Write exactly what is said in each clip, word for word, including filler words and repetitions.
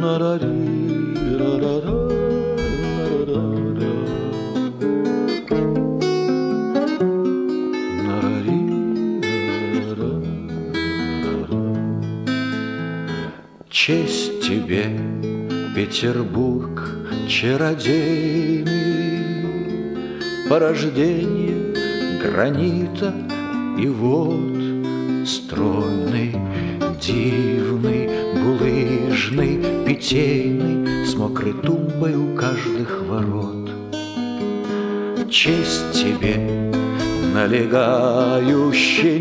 Честь тебе, Петербург чародейный, порождение гранита и вод, стройный, дивный, булыжный, питейный, с мокрой тумбой у каждых ворот. Честь тебе, налегающий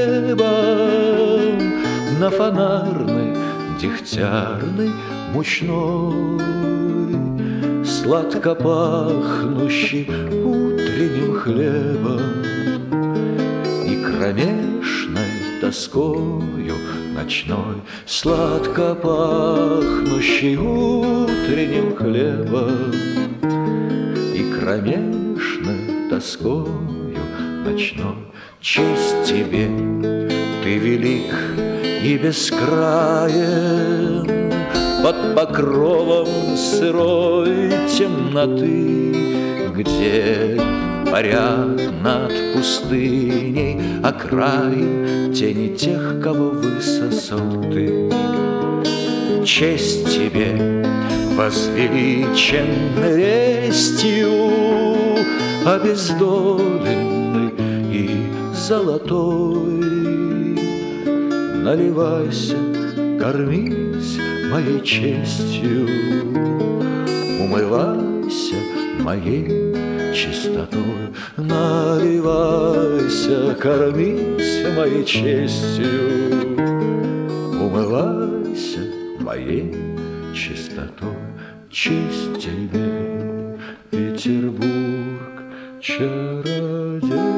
небом на фонарный, дегтярный, мучной, сладко пахнущий утренним хлебом и кромешной тоскою ночной, сладко пахнущий утренним хлебом и кромешной тоскою ночной. Честь тебе, ты велик и бескраен под покровом сырой темноты, где парят над пустыней окраин тени тех, кого высосал ты. Честь тебе, возвеличенной вестью, обездоленной и золотой, наливайся, кормись моей честью, умывайся моей чистотой. Наливайся, кормись моей честью, умывайся моей чистотой. Честь тебе, Петербург чародей.